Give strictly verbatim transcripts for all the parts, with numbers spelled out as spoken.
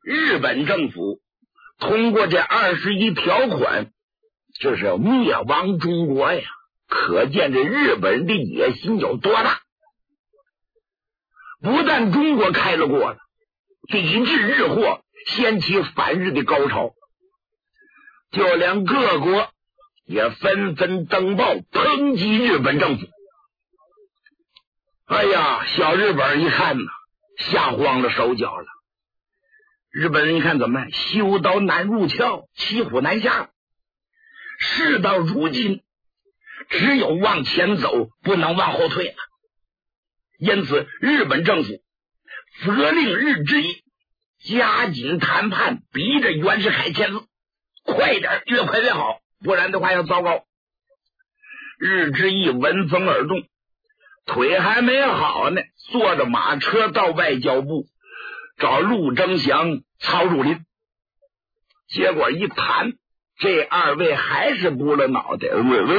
日本政府通过这二十一条款，这是要灭亡中国呀！可见这日本人的野心有多大。不但中国开了国了，抵制日货，掀起反日的高潮，就连各国也纷纷登报抨击日本政府。哎呀，小日本一看呢，吓慌了手脚了。日本人一看怎么办？修道难入鞘，骑虎难下。事到如今，只有往前走，不能往后退了。因此，日本政府责令日之义加紧谈判，逼着袁世凯签字，快点，越快越好，不然的话要糟糕。日之义闻风而动，腿还没好呢，坐着马车到外交部找陆征祥、曹汝霖。结果一谈，这二位还是拨了脑袋。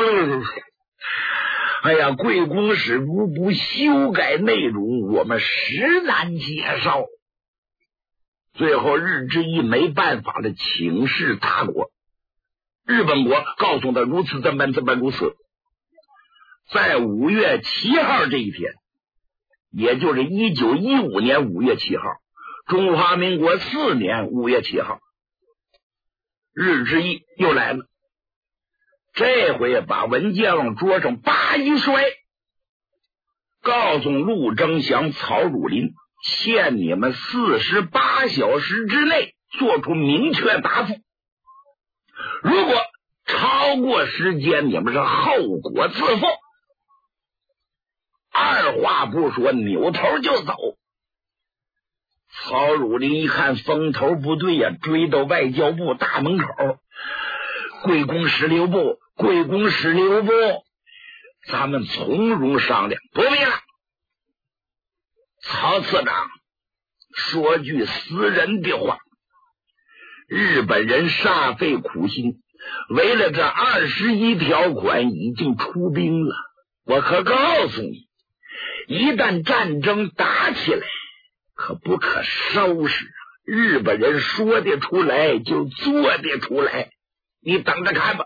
哎呀，贵公使如不修改内容，我们实难接受。最后日之义没办法了，请示他国。日本国告诉他如此这般这般如此。在五月七号这一天，也就是一九一五年五月七号，中华民国四年五月七号，日之义又来了。这回把文件往桌上叭一摔，告诉陆征祥、曹汝霖，限你们四十八小时之内做出明确答复，如果超过时间，你们是后果自负。二话不说，扭头就走。曹汝霖一看风头不对呀、啊，追到外交部大门口，贵公使留步，贵公使留步，咱们从容商量，不必了。曹次长，说句私人的话，日本人煞费苦心，为了这二十一条款已经出兵了。我可告诉你，一旦战争打起来，可不可收拾。日本人说得出来就做得出来，你等着看吧。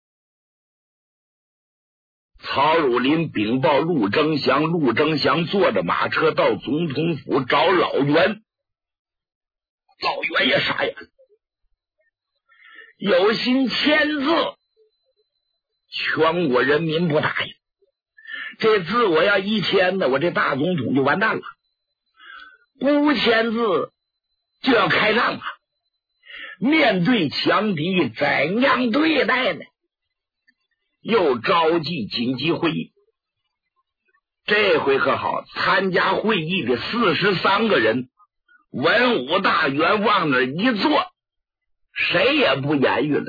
曹汝霖禀报陆征祥，陆征祥坐着马车到总统府找老袁，老袁也傻眼了，有心签字，全国人民不答应。这字我要一签呢，我这大总统就完蛋了。不签字就要开仗了，面对强敌怎样对待呢？又召集紧急会议。这回可好，参加会议的四十三个人，文武大员往那一坐，谁也不言语了。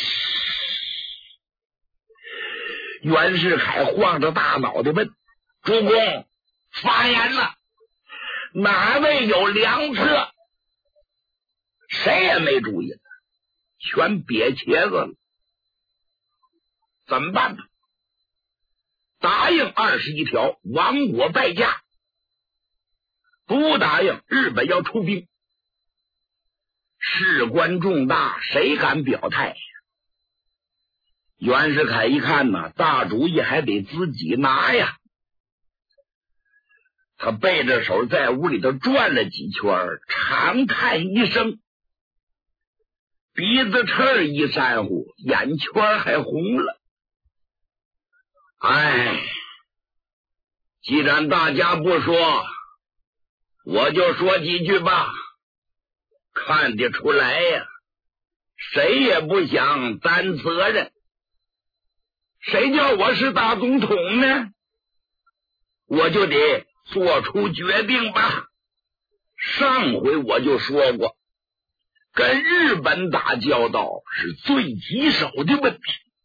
袁世凯晃着大脑袋问：主公，发言了，哪位有良策？谁也没主意了，全瘪茄子了。怎么办呢？答应二十一条，亡国败家；不答应，日本要出兵。事关重大，谁敢表态？袁世凯一看呢，大主意还得自己拿呀。他背着手在屋里头转了几圈，长叹一声，鼻子刺一扇呼，眼圈还红了。哎，既然大家不说，我就说几句吧。看得出来呀，谁也不想担责任。谁叫我是大总统呢？我就得做出决定吧。上回我就说过，跟日本打交道是最棘手的问题。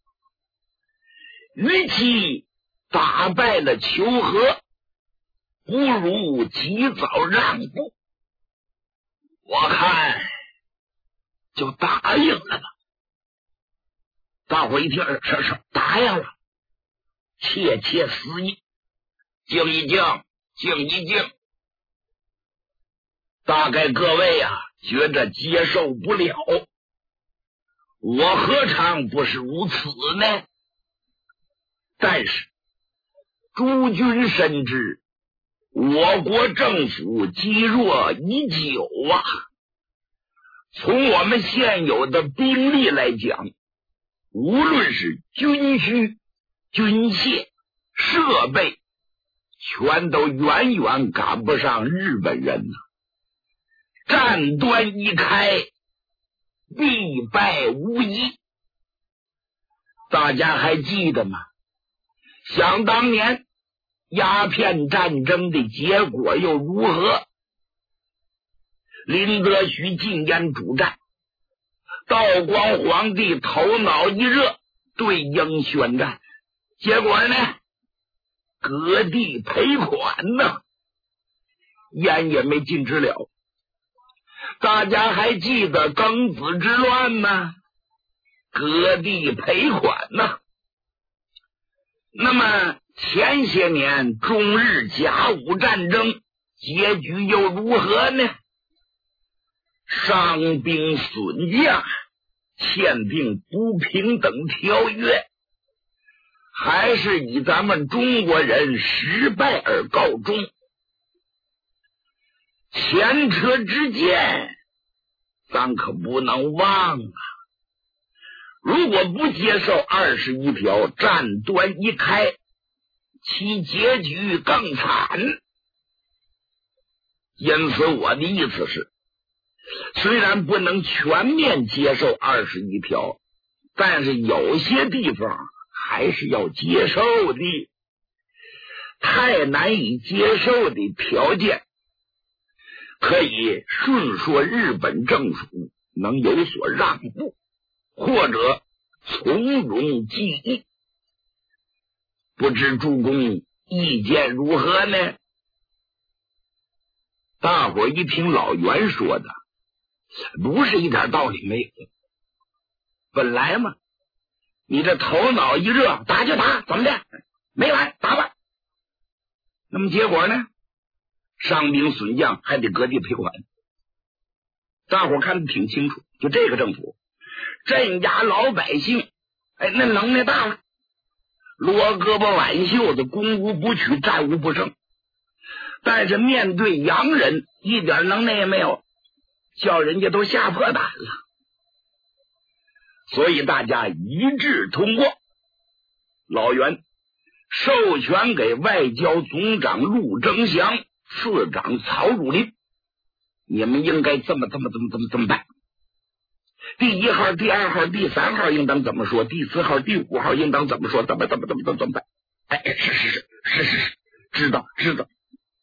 与其打败了求和，不如及早让步。我看就答应了吧。大伙一听，是是答应了，窃窃私议，静一静，静一静。大概各位呀、啊， 觉着接受不了。我何尝不是如此呢？但是诸君深知，我国政府积弱已久啊。从我们现有的兵力来讲，无论是军需、军械、设备，全都远远赶不上日本人呐。战端一开，必败无疑。大家还记得吗？想当年鸦片战争的结果又如何？林则徐进言主战，道光皇帝头脑一热，对英宣战，结果呢，割地赔款呢，烟也没禁止了。大家还记得庚子之乱吗？割地赔款呢。那么前些年中日甲午战争结局又如何呢？伤兵损将，签订不平等条约，还是以咱们中国人失败而告终。前车之鉴，咱可不能忘啊！如果不接受二十一条，战端一开，其结局更惨。因此我的意思是，虽然不能全面接受二十一条，但是有些地方还是要接受的。太难以接受的条件，可以顺说日本政府能有所让步，或者从容记忆。不知诸公意见如何呢？大伙一听老袁说的，不是一点道理没有。本来嘛，你这头脑一热，打就打，怎么的？没完，打吧。那么结果呢？伤兵损将，还得割地赔款。大伙看得挺清楚，就这个政府镇压老百姓，哎，那能耐大了，罗胳膊挽袖子，攻无不取，战无不胜。但是面对洋人，一点能耐也没有，叫人家都吓破胆了。所以大家一致通过，老袁授权给外交总长陆征祥、次长曹汝霖，你们应该这么这么这么这么这么办。第一号、第二号、第三号应当怎么说？第四号、第五号应当怎么说？怎么怎么怎么怎么怎么办？哎，是是是是是是，知道知道。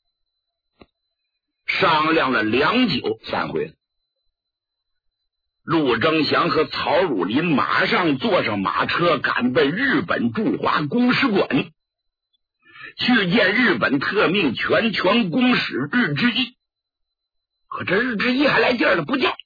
商量了良久，散会了。陆征祥和曹汝霖马上坐上马车，赶奔日本驻华公使馆，去见日本特命全权公使日之义。可这日之义还来劲儿了，不叫。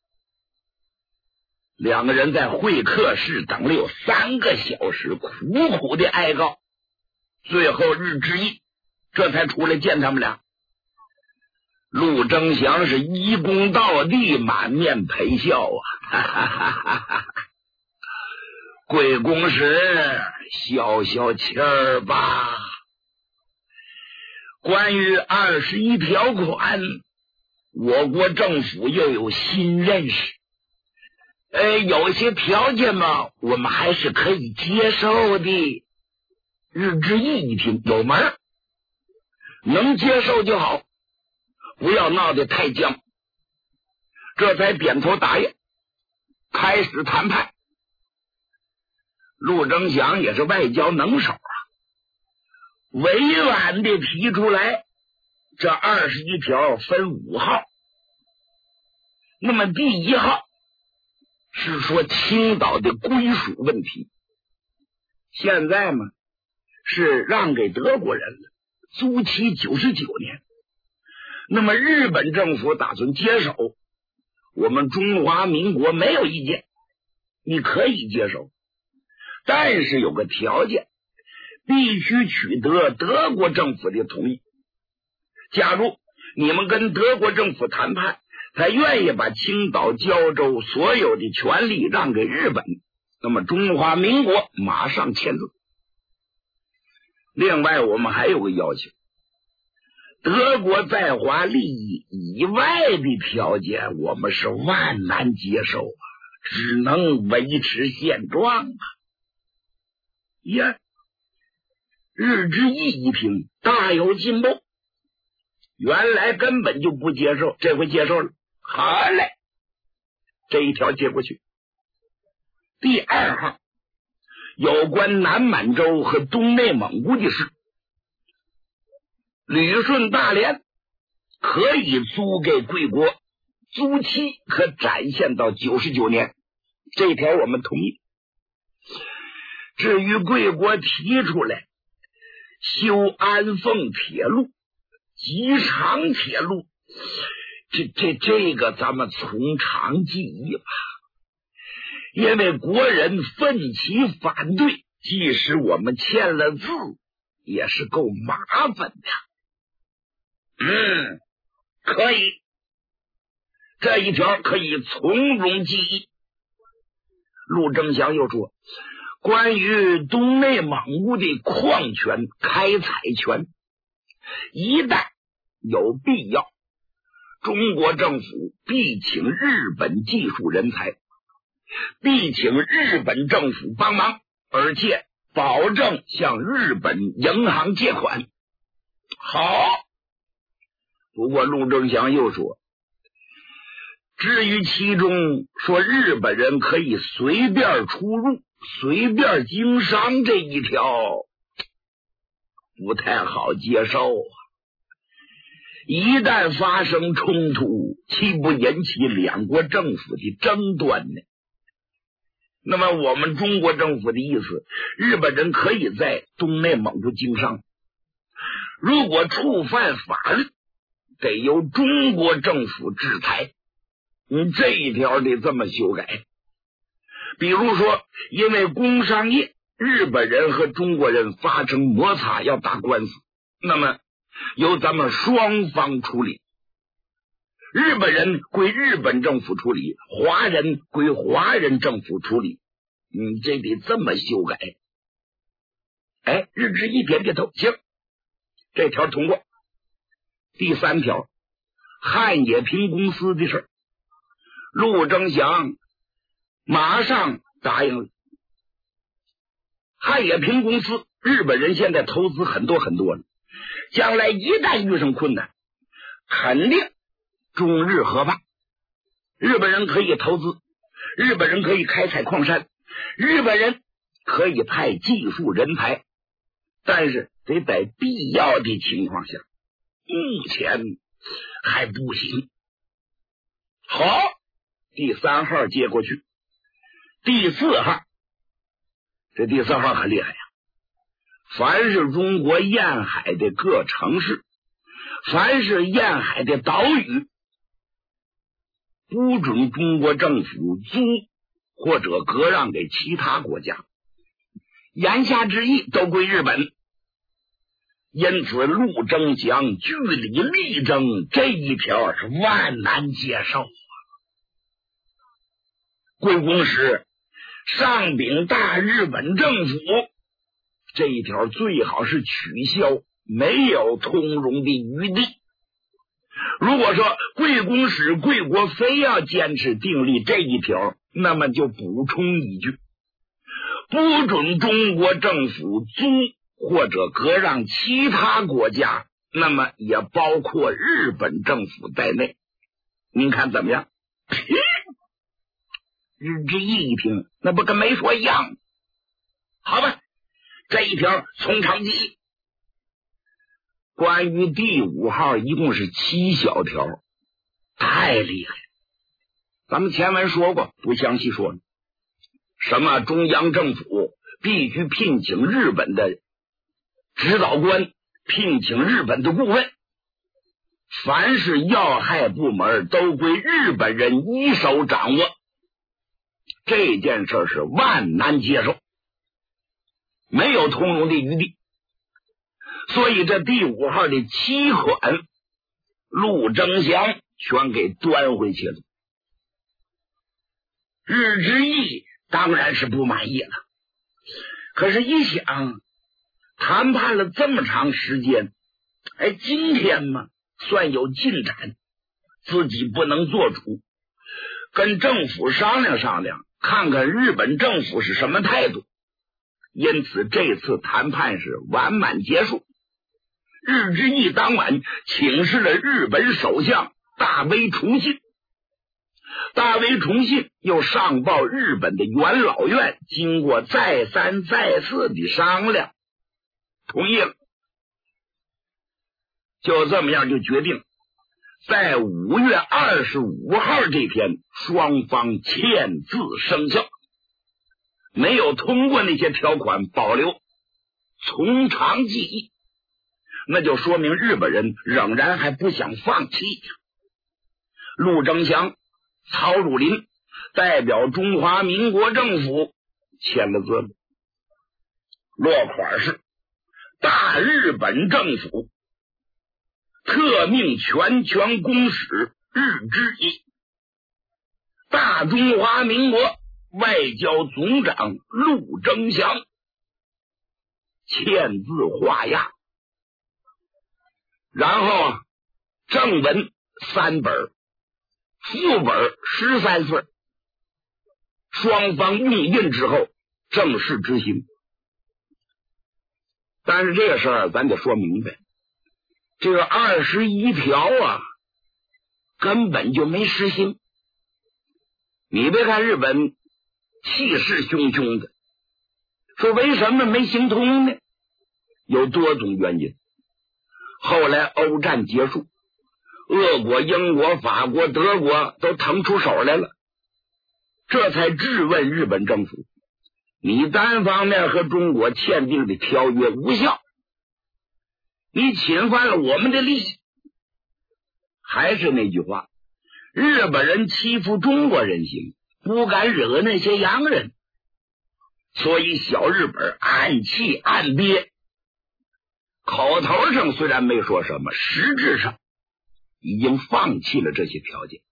两个人在会客室等了有三个小时，苦苦的哀告。最后日之义这才出来见他们俩。陆征祥是一躬到地，满面陪笑啊！哈哈哈哈哈！贵公使消消气儿吧。关于二十一条款，我国政府又有新认识。呃，有些条件嘛，我们还是可以接受的。日之义一听有门，能接受就好。不要闹得太僵，这才点头答应，开始谈判。陆征祥也是外交能手啊，委婉的提出来，这二十一条分五号。那么第一号是说青岛的归属问题，现在嘛是让给德国人了，租期九十九年。那么日本政府打算接手，我们中华民国没有意见，你可以接受，但是有个条件，必须取得德国政府的同意。假如你们跟德国政府谈判， 他愿意把青岛、胶州所有的权利让给日本，那么中华民国马上签字。另外我们还有个要求，德国在华利益以外的条件我们是万难接受啊，只能维持现状啊。呀，日之义一听大有进步，原来根本就不接受，这回接受了，好嘞，这一条接过去。第二号，有关南满洲和东内蒙古的事，旅顺大连可以租给贵国，租期可展现到九十九年，这一条我们同意。至于贵国提出来修安凤铁路、吉长铁路，这这这个咱们从长计议吧，因为国人奋起反对，即使我们签了字也是够麻烦的。嗯，可以，这一条可以从容记忆。陆征祥又说，关于东内蒙古的矿权、开采权，一旦有必要，中国政府必请日本技术人才，必请日本政府帮忙，而且保证向日本银行借款。好，不过陆征祥又说，至于其中说日本人可以随便出入、随便经商这一条，不太好接受啊。一旦发生冲突，岂不引起两国政府的争端呢？那么我们中国政府的意思，日本人可以在东内蒙古经商，如果触犯法律，得由中国政府制裁。你这一条得这么修改。比如说，因为工商业，日本人和中国人发生摩擦要打官司，那么由咱们双方处理，日本人归日本政府处理，华人归华人政府处理。嗯，这得这么修改。哎，日之一点点头，行，这条通过。第三条，汉冶平公司的事，陆征祥马上答应了。汉冶平公司，日本人现在投资很多很多了，将来一旦遇上困难，肯定中日合办。日本人可以投资，日本人可以开采矿山，日本人可以派技术人才，但是得在必要的情况下，目前还不行。好，第三号接过去。第四号，这第四号很厉害呀、啊！凡是中国沿海的各城市，凡是沿海的岛屿，不准中国政府租或者割让给其他国家，言下之意都归日本。因此陆征祥据理力争，这一条是万难接受啊！贵公使上禀大日本政府，这一条最好是取消，没有通融的余地。如果说贵公使贵国非要坚持订立这一条，那么就补充一句，不准中国政府租或者割让其他国家，那么也包括日本政府在内。您看怎么样？日之义一听，那不跟没说一样？好吧，这一条从长计议。关于第五号一共是七小条，太厉害。咱们前文说过，不详细说了。什么中央政府必须聘请日本的指导官，聘请日本的顾问，凡是要害部门都归日本人一手掌握。这件事是万难接受，没有通融的余地。所以这第五号的七款，陆征祥全给端回去了。日之义当然是不满意了，可是一想，谈判了这么长时间，哎，今天嘛算有进展，自己不能做主，跟政府商量商量，看看日本政府是什么态度。因此这次谈判是完满结束。日之义当晚请示了日本首相大隈重信，大隈重信又上报日本的元老院，经过再三再四的商量，同意了。就这么样就决定在五月二十五号这天双方签字生效，没有通过那些条款保留，从长计议，那就说明日本人仍然还不想放弃。陆征祥、曹汝霖代表中华民国政府签了字，落款是大日本政府特命全权公使日之义，大中华民国外交总长陆征祥签字画押。然后啊，正文三本，副本十三份，双方用印之后正式执行。但是这个事儿咱得说明白，这个二十一条啊根本就没实行。你别看日本气势汹汹的，说为什么没行通呢？有多种原因。后来欧战结束，俄国、英国、法国、德国都腾出手来了，这才质问日本政府，你单方面和中国签订的条约无效，你侵犯了我们的利益。还是那句话，日本人欺负中国人行，不敢惹那些洋人，所以小日本暗气暗憋，口头上虽然没说什么，实质上已经放弃了这些条件。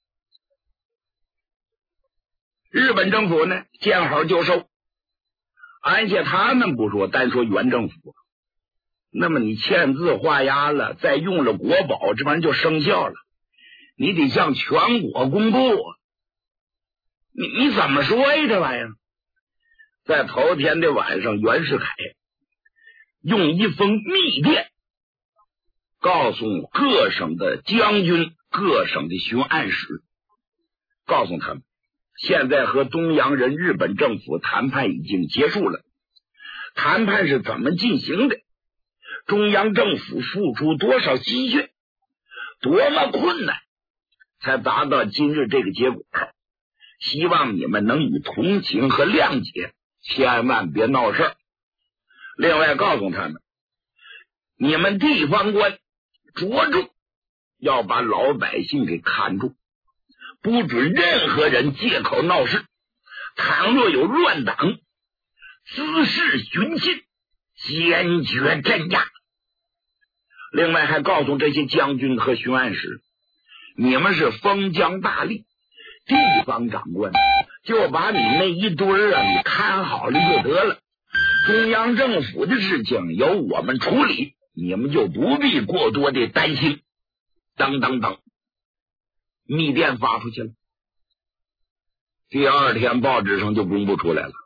日本政府呢，见好就收，按下他们不说，单说原政府，那么你签字画押了，再用了国宝，这玩意儿就生效了，你得向全国公布啊！你你怎么说呀？这玩意儿，在头天的晚上，袁世凯用一封密电告诉各省的将军、各省的巡按使，告诉他们，现在和东洋人日本政府谈判已经结束了，谈判是怎么进行的，中央政府付出多少积蓄，多么困难才达到今日这个结果，希望你们能以同情和谅解，千万别闹事儿。另外告诉他们，你们地方官着重要把老百姓给看住，不准任何人借口闹事，倘若有乱党滋事寻衅，坚决镇压。另外还告诉这些将军和巡按使，你们是封疆大吏，地方长官，就把你那一堆儿啊，你看好了就得了，中央政府的事情由我们处理，你们就不必过多的担心，等等等。密电发出去了，第二天报纸上就公布出来了。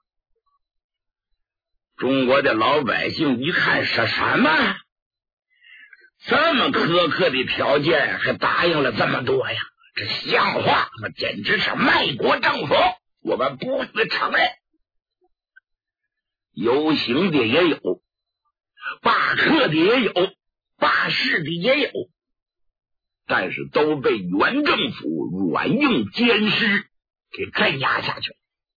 中国的老百姓一看是什么，这么苛刻的条件还答应了这么多呀，这像话吗？简直是卖国政府，我们不会承认。游行的也有，罢课的也有，罢市的也有，但是都被原政府软硬兼施给镇压下去了。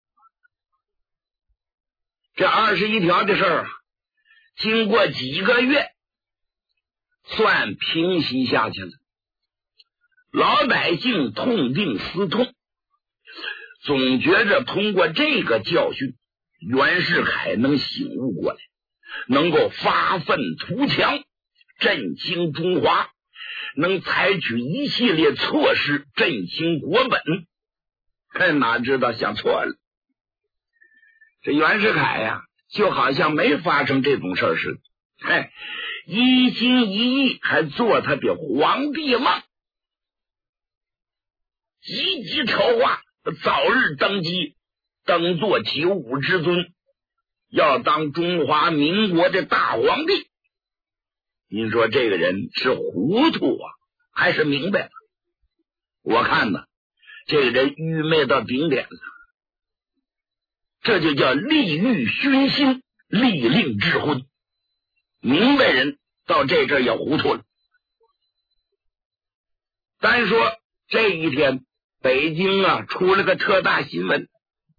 这二十一条的事儿啊，经过几个月算平息下去了，老百姓痛定思痛，总觉着通过这个教训，袁世凯能醒悟过来，能够发愤图强，振兴中华， 能采取一系列措施振兴国本。可哪知道想错了，这袁世凯呀、啊，就好像没发生这种事似的，哎，一心一意还做他的皇帝梦，积极筹划早日登基，登做九五之尊，要当中华民国的大皇帝。您说这个人是糊涂啊，还是明白了？我看呢，这个人愚昧到顶点了，这就叫利欲熏心，利令智昏。明白人到这阵也糊涂了。单说这一天，北京啊出了个特大新闻，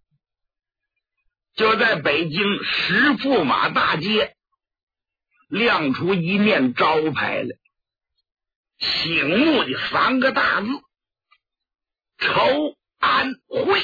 就在北京石驸马大街亮出一面招牌来，醒目的三个大字：筹安会。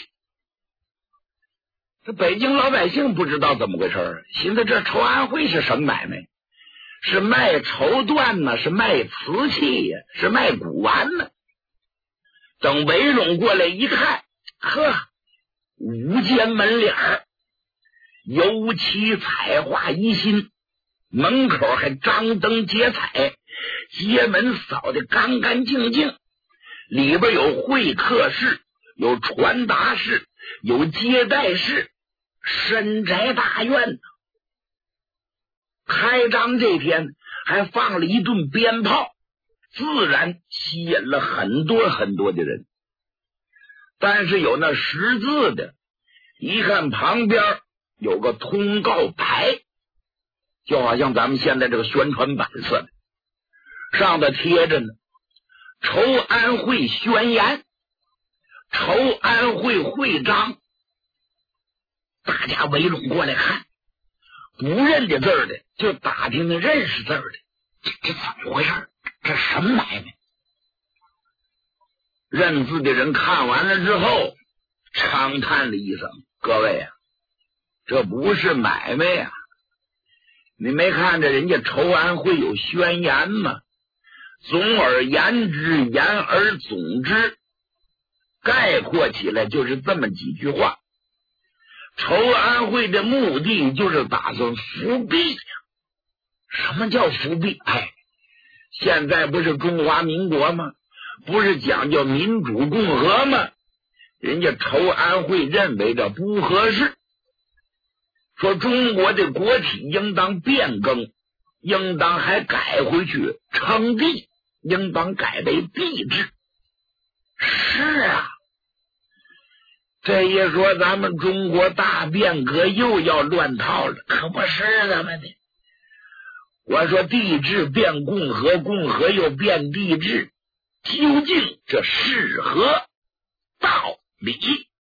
这北京老百姓不知道怎么回事，寻思这筹安会是什么买卖？是卖绸缎呢？是卖瓷器呀？是卖古玩呢？等围拢过来一看，呵，五间门脸儿，油漆彩画一新，门口还张灯结彩，街门扫得干干净净，里边有会客室，有传达室，有接待室，深宅大院。开张这天还放了一顿鞭炮，自然吸引了很多很多的人。但是有那识字的，一看旁边有个通告牌，就好像咱们现在这个宣传板似的，上头贴着呢筹安会宣言，筹安会会章。大家围拢过来看，不认得字儿的就打听那认识字儿的，这这怎么回事？这什么买卖？认字的人看完了之后长叹了一声：各位啊，这不是买卖啊！你没看着人家筹安会有宣言吗？总而言之，言而总之，概括起来就是这么几句话。筹安会的目的就是打算复辟。什么叫复辟？哎，现在不是中华民国吗？不是讲究民主共和吗？人家筹安会认为这不合适，说中国的国体应当变更，应当还改回去称帝，应当改为帝制。是啊，这一说咱们中国大变革又要乱套了，可不是咱们的。我说帝制变共和，共和又变帝制，究竟这是何道理？